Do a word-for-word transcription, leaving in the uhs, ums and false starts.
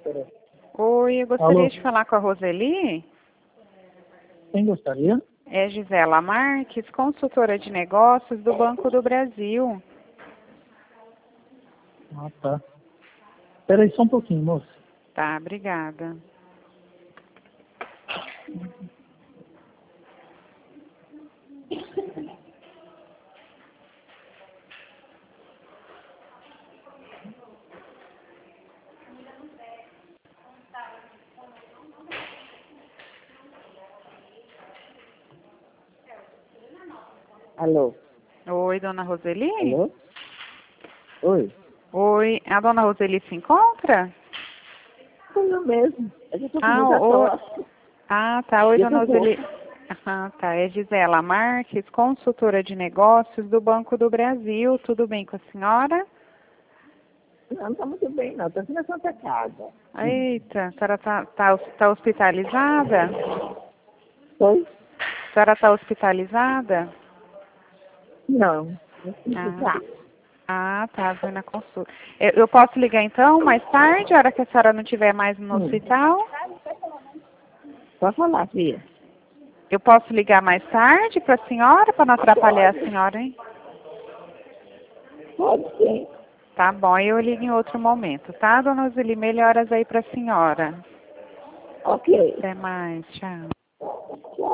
Oi, eu gostaria Alô? de falar com a Roseli. Quem gostaria? É Gisela Marques, consultora de negócios do Banco do Brasil. Ah, tá. Espera aí só um pouquinho, moço. Tá, obrigada. Alô? Oi, dona Roseli? Alô? Oi? Oi, a dona Roseli se encontra? Sou eu mesmo. É que eu tô com Ah, muita oi. tosse. Ah, tá. Oi, E eu dona tô Roseli. rouca. Ah, tá. É Gisela Marques, consultora de negócios do Banco do Brasil. Tudo bem com a senhora? Não, não tá muito bem, não. Tô aqui na Santa Casa. Eita, a senhora tá, tá, tá hospitalizada? Oi? A senhora tá hospitalizada? Não. Não Ah, precisa. ah, tá. Foi na consulta. Eu, eu posso ligar então mais tarde, a hora que a senhora não estiver mais no Hum. hospital? Pode falar, filha. Eu posso ligar mais tarde para a senhora, para não atrapalhar a senhora, hein? Pode ser. Tá bom, eu ligo em outro momento, tá, dona Zeli? Melhoras aí para a senhora. Ok. Até mais, tchau.